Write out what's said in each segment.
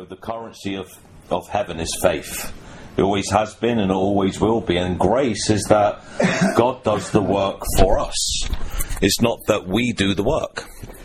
the currency of heaven is faith. It always has been and it always will be. And grace is that God does the work for us. It's not that we do the work.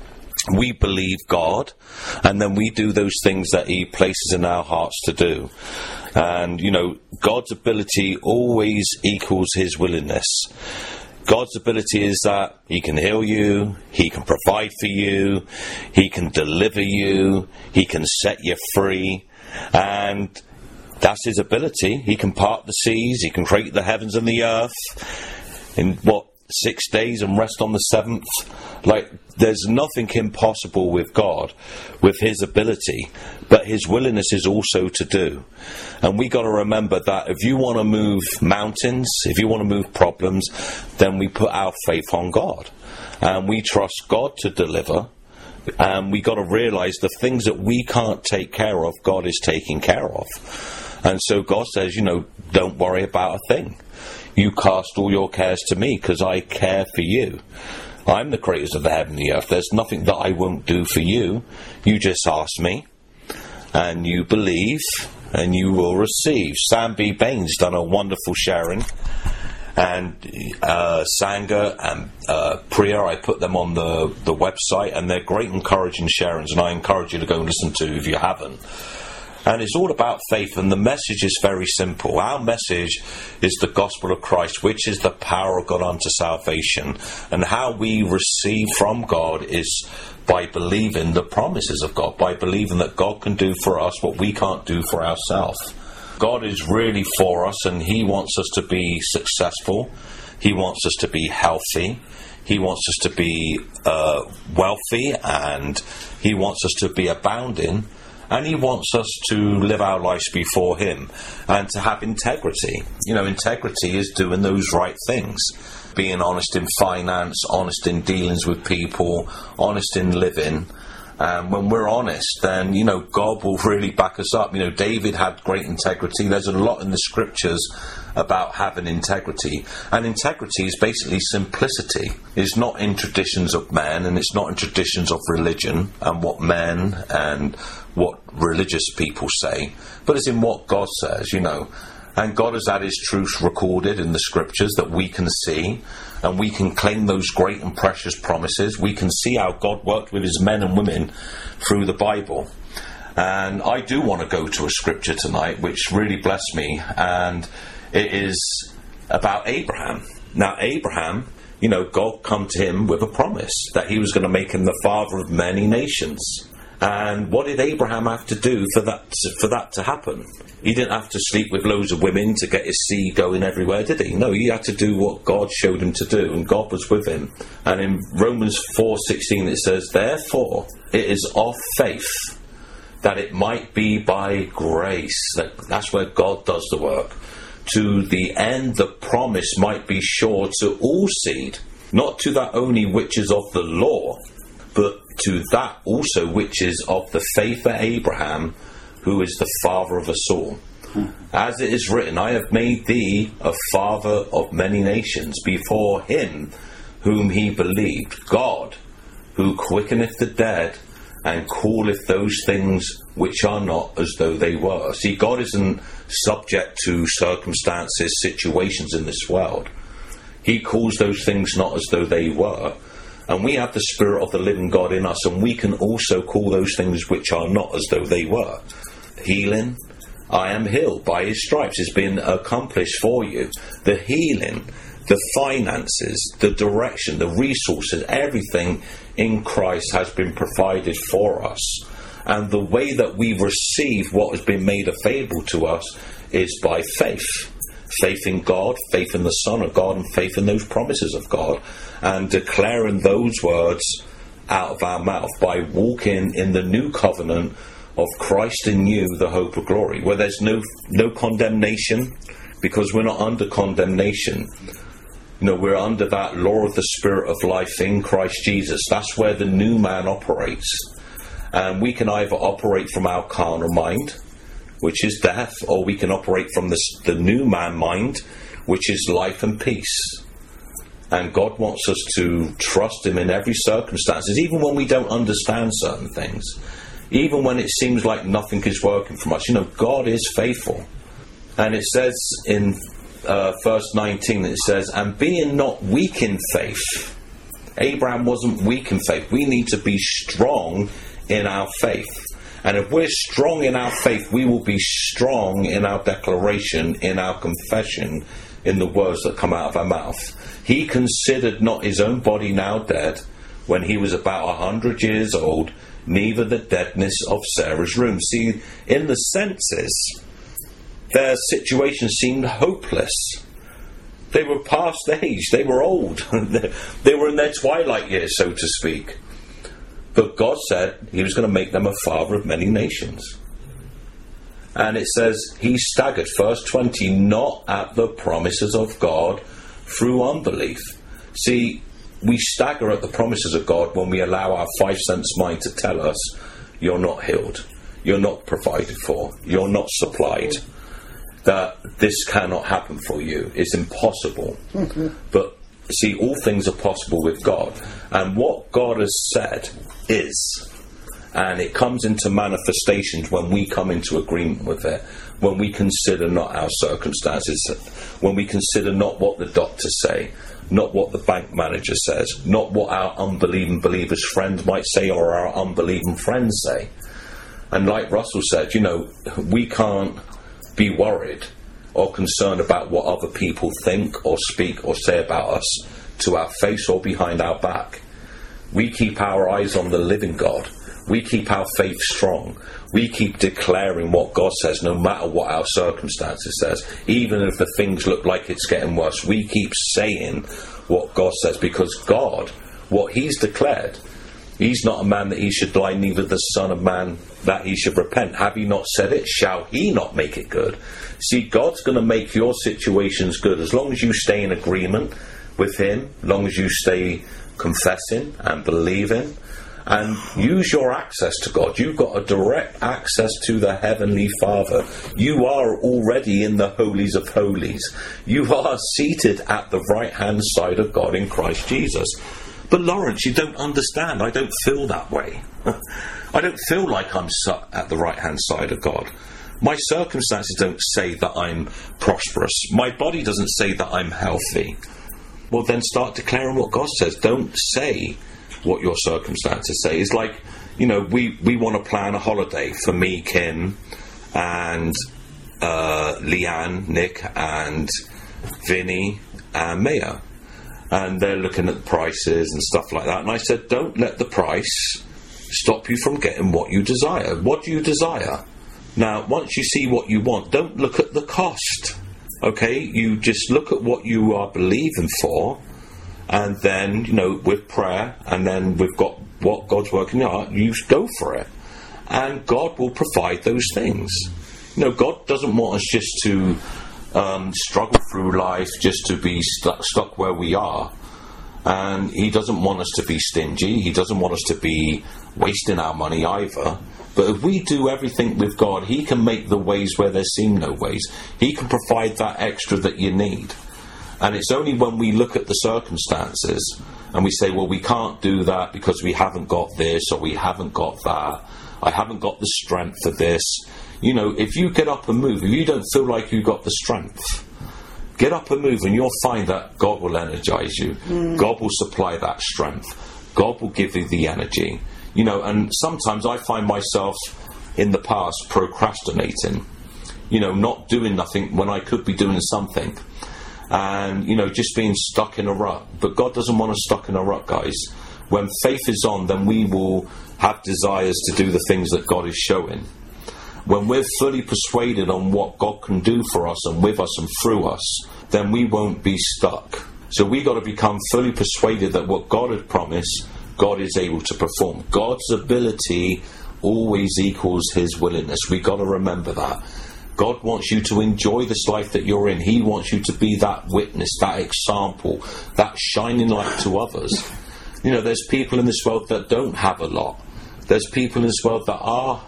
We believe God, and then we do those things that He places in our hearts to do. And, God's ability always equals His willingness. God's ability is that He can heal you, He can provide for you, He can deliver you, He can set you free, and that's His ability. He can part the seas, He can create the heavens and the earth in 6 days and rest on the seventh. There's nothing impossible with God, with His ability, but His willingness is also to do. And we got to remember that if you want to move mountains, if you want to move problems, then we put our faith on God, and we trust God to deliver. And we got to realize the things that we can't take care of, God is taking care of. And so God says, don't worry about a thing. You cast all your cares to me, because I care for you. I'm the creator of the heaven and the earth. There's nothing that I won't do for you. You just ask me, and you believe, and you will receive. Sam B. Bain's done a wonderful sharing, and Sangha and Priya, I put them on the website, and they're great encouraging sharings, and I encourage you to go and listen to if you haven't. And it's all about faith, and the message is very simple. Our message is the gospel of Christ, which is the power of God unto salvation. And how we receive from God is by believing the promises of God, by believing that God can do for us what we can't do for ourselves. God is really for us, and He wants us to be successful. He wants us to be healthy. He wants us to be wealthy, and He wants us to be abounding. And He wants us to live our lives before Him and to have integrity. Integrity is doing those right things. Being honest in finance, honest in dealings with people, honest in living. And when we're honest, then, God will really back us up. David had great integrity. There's a lot in the scriptures about having integrity. And integrity is basically simplicity. It's not in traditions of men, and it's not in traditions of religion and what men and what religious people say, but it's in what God says, And God has had His truth recorded in the scriptures that we can see, and we can claim those great and precious promises. We can see how God worked with His men and women through the Bible. And I do want to go to a scripture tonight which really blessed me, and it is about Abraham. Now, Abraham, God come to him with a promise that He was going to make him the father of many nations. And what did Abraham have to do for that to happen? He didn't have to sleep with loads of women to get his seed going everywhere, did he? No, he had to do what God showed him to do, and God was with him. And in Romans 4:16 it says, "Therefore it is of faith, that it might be by grace." That's where God does the work. "To the end the promise might be sure to all seed, not to that only which is of the law, but to that also which is of the faith of Abraham, who is the father of us all. As it is written, I have made thee a father of many nations, before Him whom he believed, God, who quickeneth the dead, and calleth those things which are not as though they were." See, God isn't subject to circumstances, situations in this world. He calls those things not as though they were. And we have the Spirit of the living God in us, and we can also call those things which are not as though they were. Healing, I am healed by His stripes. It's been accomplished for you. The healing, the finances, the direction, the resources, everything in Christ has been provided for us. And the way that we receive what has been made available to us is by faith. Faith in God, faith in the Son of God, and faith in those promises of God. And declaring those words out of our mouth by walking in the new covenant of Christ in you, the hope of glory, where there's no condemnation, because we're not under condemnation. We're under that law of the Spirit of life in Christ Jesus. That's where the new man operates. And we can either operate from our carnal mind, which is death, or we can operate from the new man mind, which is life and peace. And God wants us to trust Him in every circumstance, even when we don't understand certain things. Even when it seems like nothing is working from us, God is faithful. And it says in verse 19, it says, and being not weak in faith. Abraham wasn't weak in faith. We need to be strong in our faith. And if we're strong in our faith, we will be strong in our declaration, in our confession, in the words that come out of our mouth. He considered not his own body now dead, when he was about 100 years old, neither the deadness of Sarah's womb. See, in the senses, their situation seemed hopeless. They were past age. They were old. They were in their twilight years, so to speak. But God said he was going to make them a father of many nations. And it says he staggered, verse 20, not at the promises of God through unbelief. See, we stagger at the promises of God when we allow our 5 sense mind to tell us, you're not healed, you're not provided for, you're not supplied, that this cannot happen for you, it's impossible. But see, all things are possible with God, and what God has said is, and it comes into manifestations when we come into agreement with it, when we consider not our circumstances, when we consider not what the doctors say, not what the bank manager says, not what our unbelieving believers' friends might say or our unbelieving friends say. And like Russell said, we can't be worried or concerned about what other people think or speak or say about us to our face or behind our back. We keep our eyes on the living God. We keep our faith strong. We keep declaring what God says, no matter what our circumstances says. Even if the things look like it's getting worse, we keep saying what God says, because God, what he's declared, he's not a man that he should lie, neither the son of man that he should repent. Have he not said it? Shall he not make it good? See, God's going to make your situations good as long as you stay in agreement with him, as long as you stay confessing and believing, and use your access to God. You've got a direct access to the Heavenly Father. You are already in the holies of holies. You are seated at the right hand side of God in Christ Jesus. But Lawrence, you don't understand. I don't feel that way. I don't feel like I'm sat at the right hand side of God. My circumstances don't say that I'm prosperous. My body doesn't say that I'm healthy. Well, then start declaring what God says. Don't say what your circumstances say. It's like, we want to plan a holiday for me, Kim, and Leanne, Nick, and Vinny, and Maya. And they're looking at the prices and stuff like that. And I said, don't let the price stop you from getting what you desire. What do you desire? Now, once you see what you want, don't look at the cost. Okay? You just look at what you are believing for, and then, with prayer, and then we've got what God's working out, you go for it. And God will provide those things. God doesn't want us just to struggle through life, just to be stuck where we are. And he doesn't want us to be stingy. He doesn't want us to be wasting our money either. But if we do everything with God, he can make the ways where there seem no ways. He can provide that extra that you need. And it's only when we look at the circumstances and we say, well, we can't do that because we haven't got this or we haven't got that. I haven't got the strength for this. If you get up and move, if you don't feel like you've got the strength, get up and move, and you'll find that God will energize you. God will supply that strength. God will give you the energy. And sometimes I find myself in the past procrastinating, not doing nothing when I could be doing something. And, just being stuck in a rut. But God doesn't want us stuck in a rut, guys. When faith is on, then we will have desires to do the things that God is showing. When we're fully persuaded on what God can do for us and with us and through us, then we won't be stuck. So we've got to become fully persuaded that what God has promised, God is able to perform. God's ability always equals his willingness. We've got to remember that. God wants you to enjoy this life that you're in. He wants you to be that witness, that example, that shining light to others. There's people in this world that don't have a lot. There's people in this world that are,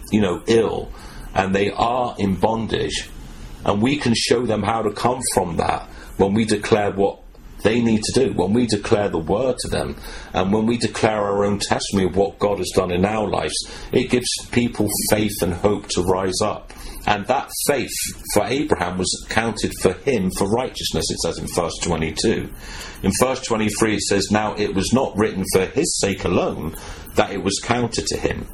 ill, and they are in bondage. And we can show them how to come from that when we declare what they need to do. When we declare the word to them, and when we declare our own testimony of what God has done in our lives, it gives people faith and hope to rise up. And that faith for Abraham was counted for him for righteousness, it says in verse 22. In verse 23 it says, now it was not written for his sake alone that it was counted to him,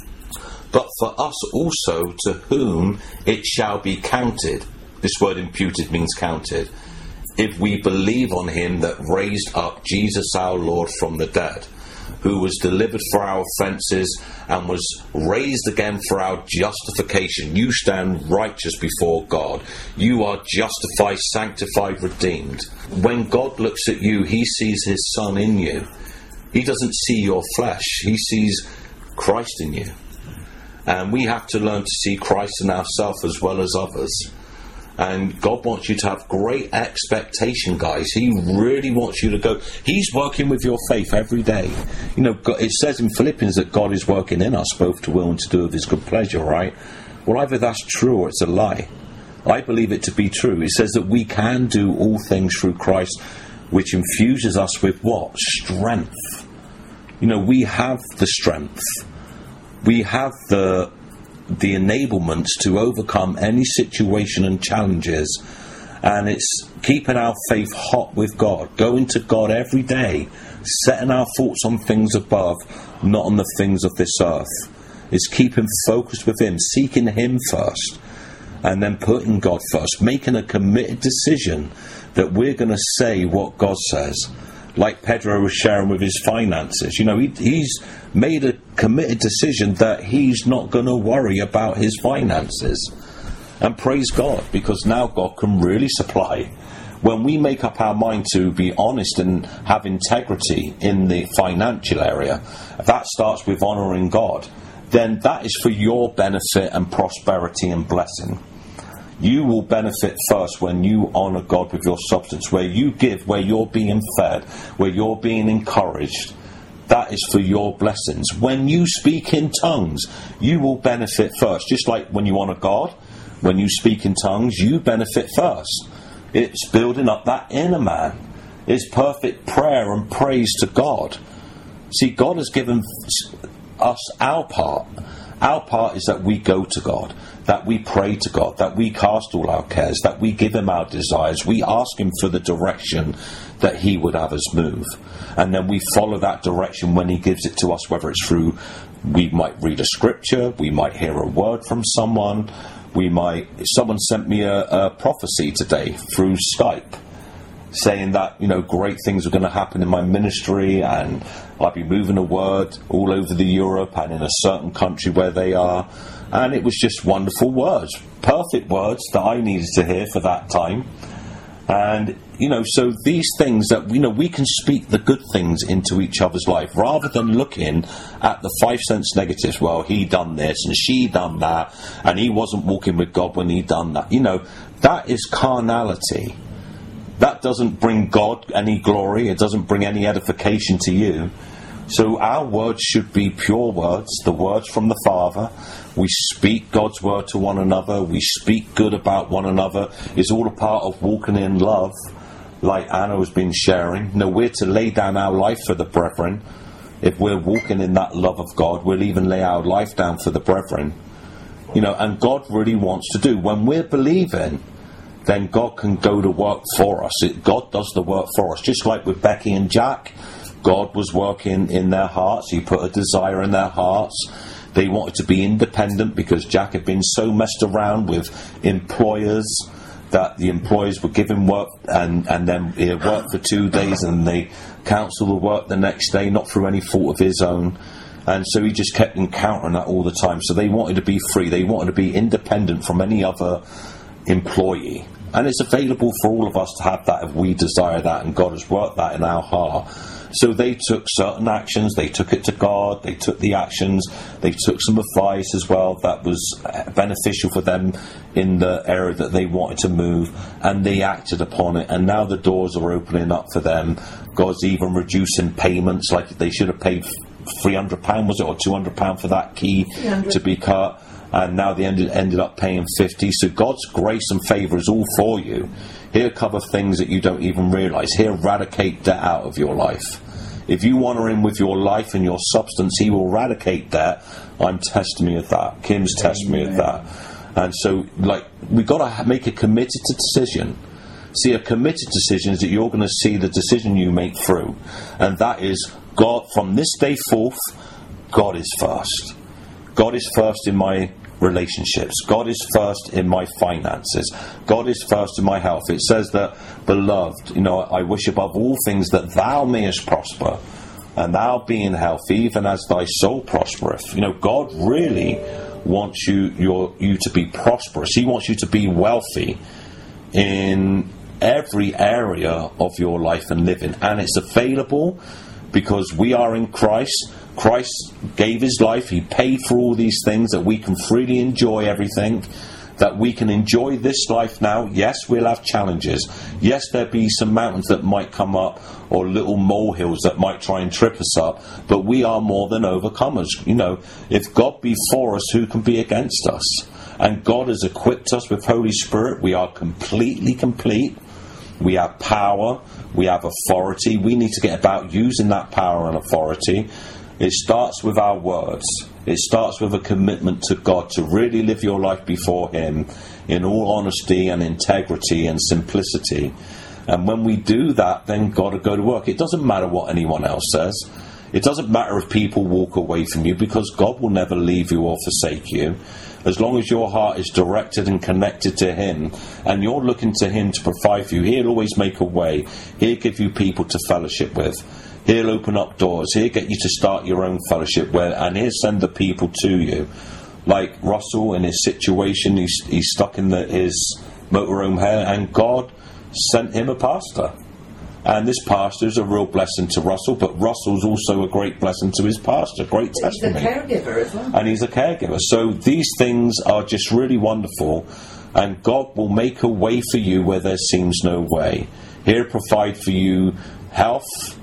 but for us also to whom it shall be counted. This word imputed means counted. If we believe on him that raised up Jesus our Lord from the dead, who was delivered for our offences and was raised again for our justification. You stand righteous before God. You are justified, sanctified, redeemed. When God looks at you, he sees his Son in you. He doesn't see your flesh. He sees Christ in you. And we have to learn to see Christ in ourselves as well as others. And God wants you to have great expectation, guys. He really wants you to go. He's working with your faith every day. You know, it says in Philippians that God is working in us both to will and to do of his good pleasure, right? Well, either that's true or it's a lie. I believe it to be true. It says that we can do all things through Christ, which infuses us with what? Strength. You know, we have the strength. We have the enablements to overcome any situation and challenges, and it's keeping our faith hot with God, going to God every day, setting our thoughts on things above, not on the things of this earth. It's keeping focused with him, seeking him first, and then putting God first, making a committed decision that we're going to say what God says. Like Pedro was sharing with his finances. You know, he's made a committed decision that he's not going to worry about his finances. And praise God, because now God can really supply. When we make up our mind to be honest and have integrity in the financial area, that starts with honouring God. Then that is for your benefit and prosperity and blessing. You will benefit first when you honour God with your substance, where you give, where you're being fed, where you're being encouraged. That is for your blessings. When you speak in tongues, you will benefit first. Just like when you honour God, when you speak in tongues, you benefit first. It's building up that inner man. It's perfect prayer and praise to God. See, God has given us our part. Our part is that we go to God, that we pray to God, that we cast all our cares, that we give him our desires. We ask him for the direction that he would have us move. And then we follow that direction when he gives it to us, whether it's through, we might read a scripture, we might hear a word from someone, someone sent me a prophecy today through Skype, saying that, you know, great things are going to happen in my ministry, and I'll be moving a word all over the Europe and in a certain country where they are. And it was just wonderful words, perfect words that I needed to hear for that time. And, you know, so these things that, you know, we can speak the good things into each other's life rather than looking at the 5 cents negatives. Well, he done this and she done that, and he wasn't walking with God when he done that. You know, that is carnality. That doesn't bring God any glory. It doesn't bring any edification to you. So our words should be pure words, the words from the Father. We speak God's word to one another. We speak good about one another. It's all a part of walking in love, like Anna has been sharing. You know, we're to lay down our life for the brethren. If we're walking in that love of God, we'll even lay our life down for the brethren. You know, and God really wants to do. When we're believing, then God can go to work for us. God does the work for us. Just like with Becky and Jack, God was working in their hearts. He put a desire in their hearts. They wanted to be independent because Jack had been so messed around with employers that the employers would give him work and then he'd work for 2 days and they cancel the work the next day, not through any fault of his own. And so he just kept encountering that all the time. So they wanted to be free. They wanted to be independent from any other employee. And it's available for all of us to have that if we desire that, and God has worked that in our heart. So they took certain actions, they took it to God, they took the actions, they took some advice as well that was beneficial for them in the area that they wanted to move, and they acted upon it, and now the doors are opening up for them. God's even reducing payments, like they should have paid £300, was it, or £200 for that key to be cut. and now they ended up paying 50. So God's grace and favour is all for you. He'll cover things that you don't even realise. He'll eradicate debt out of your life. If you honour him with your life and your substance, he will eradicate debt. I'm testimony of that. Kim's testimony of that. And so, we've got to make a committed decision. See, a committed decision is that you're going to see the decision you make through. And that is, God, from this day forth, God is first. God is first in my relationships. God is first in my finances. God is first in my health. It says that, beloved, I wish above all things that thou mayest prosper, and thou be in health, even as thy soul prospereth. God really wants you to be prosperous. He wants you to be wealthy in every area of your life and living. And it's available because we are in Christ. Christ gave his life. He paid for all these things that we can freely enjoy everything, that we can enjoy this life now. Yes, we'll have challenges. Yes, there'll be some mountains that might come up, or little molehills that might try and trip us up, but we are more than overcomers. If God be for us, who can be against us? And God has equipped us with Holy Spirit. We are completely complete. We have power. We have authority. We need to get about using that power and authority. It starts with our words. It starts with a commitment to God to really live your life before him in all honesty and integrity and simplicity. And when we do that, then God will go to work. It doesn't matter what anyone else says. It doesn't matter if people walk away from you, because God will never leave you or forsake you. As long as your heart is directed and connected to him, and you're looking to him to provide for you, he'll always make a way. He'll give you people to fellowship with. He'll open up doors. He'll get you to start your own fellowship and he'll send the people to you. Like Russell, in his situation, he's stuck in his motorhome here, and God sent him a pastor. And this pastor is a real blessing to Russell, but Russell's also a great blessing to his pastor. Great testimony. He's a caregiver as well. And he's a caregiver. So these things are just really wonderful, and God will make a way for you where there seems no way. He'll provide for you health,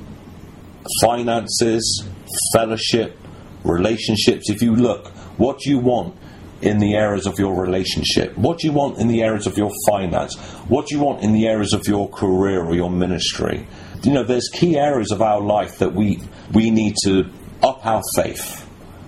finances, fellowship, relationships. If you look, what do you want in the areas of your relationship? What do you want in the areas of your finance? What do you want in the areas of your career or your ministry? There's key areas of our life that we need to up our faith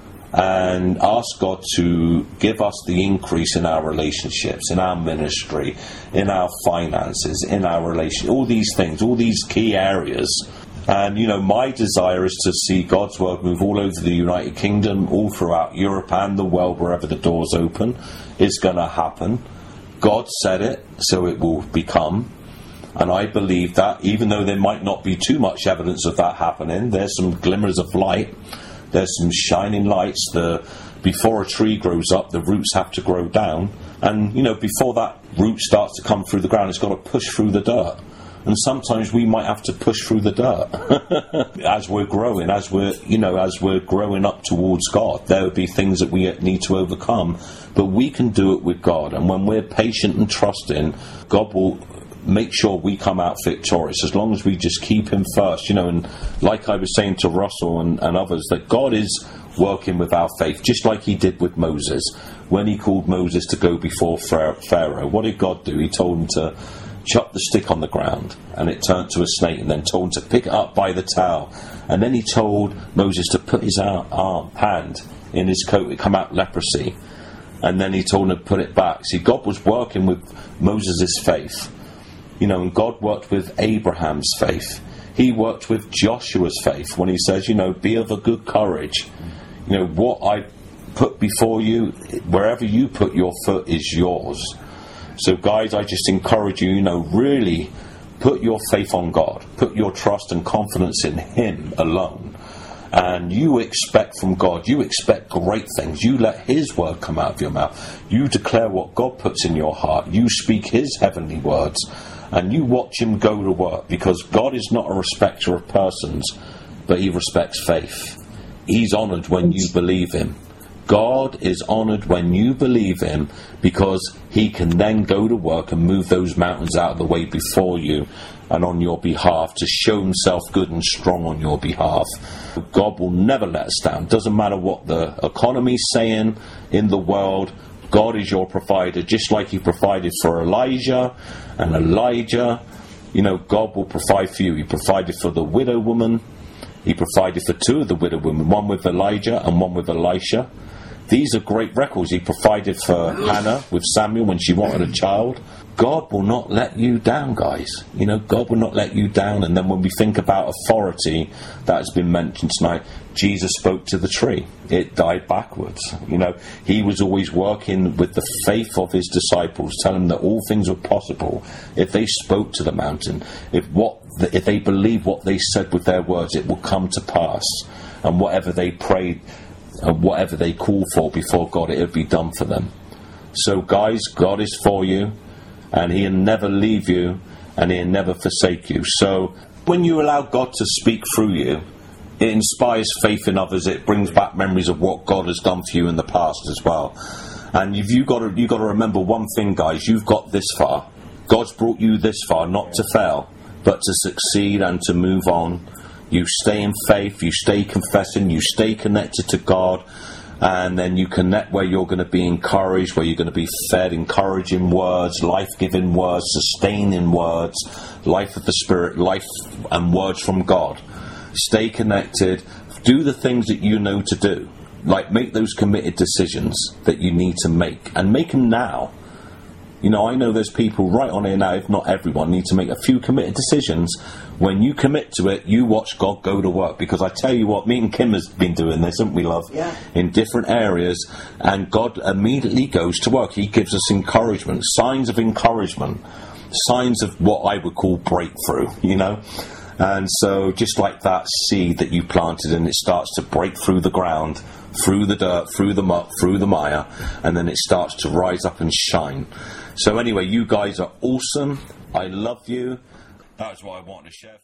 and ask God to give us the increase in our relationships, in our ministry, in our finances, in our relation, all these things, all these key areas. And, my desire is to see God's word move all over the United Kingdom, all throughout Europe and the world, wherever the doors open. It's going to happen. God said it, so it will become. And I believe that, even though there might not be too much evidence of that happening, there's some glimmers of light. There's some shining lights. Before a tree grows up, the roots have to grow down. And, before that root starts to come through the ground, it's got to push through the dirt. And sometimes we might have to push through the dirt as we're growing, as we're growing up towards God. There will be things that we need to overcome, but we can do it with God. And when we're patient and trusting, God will make sure we come out victorious, as long as we just keep him first. And like I was saying to Russell and others, that God is working with our faith, just like he did with Moses. When he called Moses to go before Pharaoh, what did God do? He told him to chuck the stick on the ground, and it turned to a snake, and then told him to pick it up by the tail. And then he told Moses to put his hand in his coat, it come out leprosy. And then he told him to put it back. See, God was working with Moses' faith. And God worked with Abraham's faith. He worked with Joshua's faith when he says, be of a good courage. What I put before you, wherever you put your foot is yours. So guys, I just encourage you, really put your faith on God. Put your trust and confidence in him alone. And you expect from God, you expect great things. You let his word come out of your mouth. You declare what God puts in your heart. You speak his heavenly words. And you watch him go to work, because God is not a respecter of persons, but he respects faith. He's honoured when you believe him. God is honoured when you believe him, because he can then go to work and move those mountains out of the way before you and on your behalf, to show himself good and strong on your behalf. God will never let us down. Doesn't matter what the economy's saying in the world, God is your provider, just like he provided for Elijah and Elijah. You know, God will provide for you. He provided for the widow woman. He provided for two of the widow women, one with Elijah and one with Elisha. These are great records. He provided for Hannah with Samuel when she wanted a child. God will not let you down, guys. You know, God will not let you down. And then when we think about authority that has been mentioned tonight, Jesus spoke to the tree. It died backwards. You know, he was always working with the faith of his disciples, telling them that all things were possible if they spoke to the mountain. If they believed what they said with their words, it will come to pass. And whatever they prayed and whatever they called for before God, it would be done for them. So, guys, God is for you. And he'll never leave you, and he'll never forsake you. So when you allow God to speak through you, it inspires faith in others. It brings back memories of what God has done for you in the past as well. And you've got to remember one thing, guys. You've got this far. God's brought you this far, not to fail, but to succeed and to move on. You stay in faith. You stay confessing. You stay connected to God. And then you connect where you're going to be encouraged, where you're going to be fed encouraging words, life-giving words, sustaining words, life of the Spirit, life and words from God. Stay connected. Do the things that you know to do. Like, make those committed decisions that you need to make. And make them now. You know, I know there's people right on here now, if not everyone, need to make a few committed decisions. When you commit to it, you watch God go to work. Because I tell you what, me and Kim has been doing this, haven't we, love? Yeah. In different areas. And God immediately goes to work. He gives us encouragement, signs of encouragement, signs of what I would call breakthrough, you know. And so just like that seed that you planted, and it starts to break through the ground, through the dirt, through the muck, through the mire, and then it starts to rise up and shine. So anyway, you guys are awesome. I love you. That's what I wanted to share.